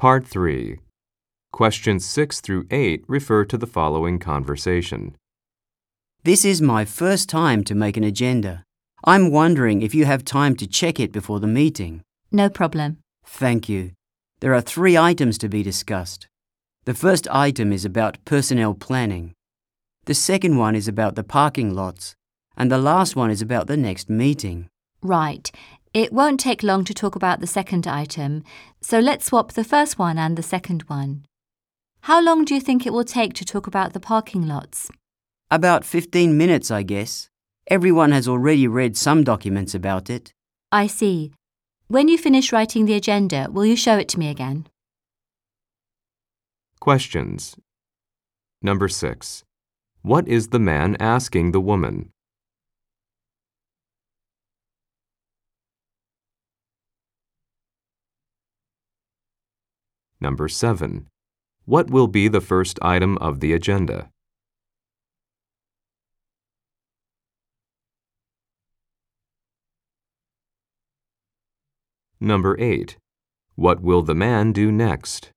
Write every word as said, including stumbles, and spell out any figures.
Part three. Questions six through eight refer to the following conversation. This is my first time to make an agenda. I'm wondering if you have time to check it before the meeting. No problem. Thank you. There are three items to be discussed. The first item is about personnel planning. The second one is about the parking lots. And the last one is about the next meeting. Right. It won't take long to talk about the second item, so let's swap the first one and the second one. How long do you think it will take to talk about the parking lots? About fifteen minutes, I guess. Everyone has already read some documents about it. I see. When you finish writing the agenda, will you show it to me again? Questions. Number six. What is the man asking the woman? Number seven. What will be the first item of the agenda? Number eight. What will the man do next?